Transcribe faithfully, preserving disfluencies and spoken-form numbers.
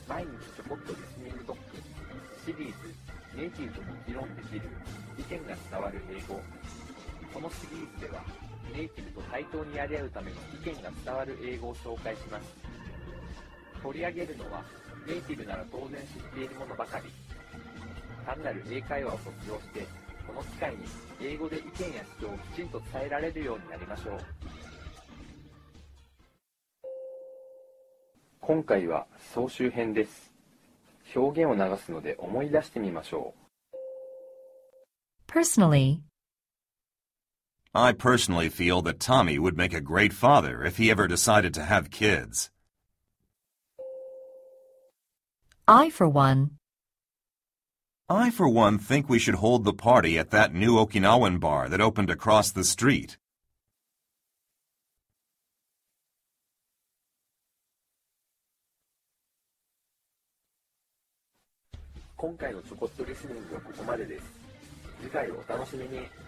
毎日ちょこっとリスニング特訓シリーズネイティブとも議論できる意見が伝わる英語。このシリーズではネイティブと対等にやり合うための意見が伝わる英語を紹介します。取り上げるのはネイティブなら当然知っているものばかり。単なる英会話を卒業してこの機会に英語で意見や主張をきちんと伝えられるようになりましょう。今回は総集編です。表現を流すので思い出してみましょう。 Personally, I personally feel that Tommy would make a great father if he ever decided to have kids. I, for one, I, for one, think we should hold the party at that new Okinawan bar that opened across the street. 今回のちょこっとリスニングはここまでです。次回をお楽しみに。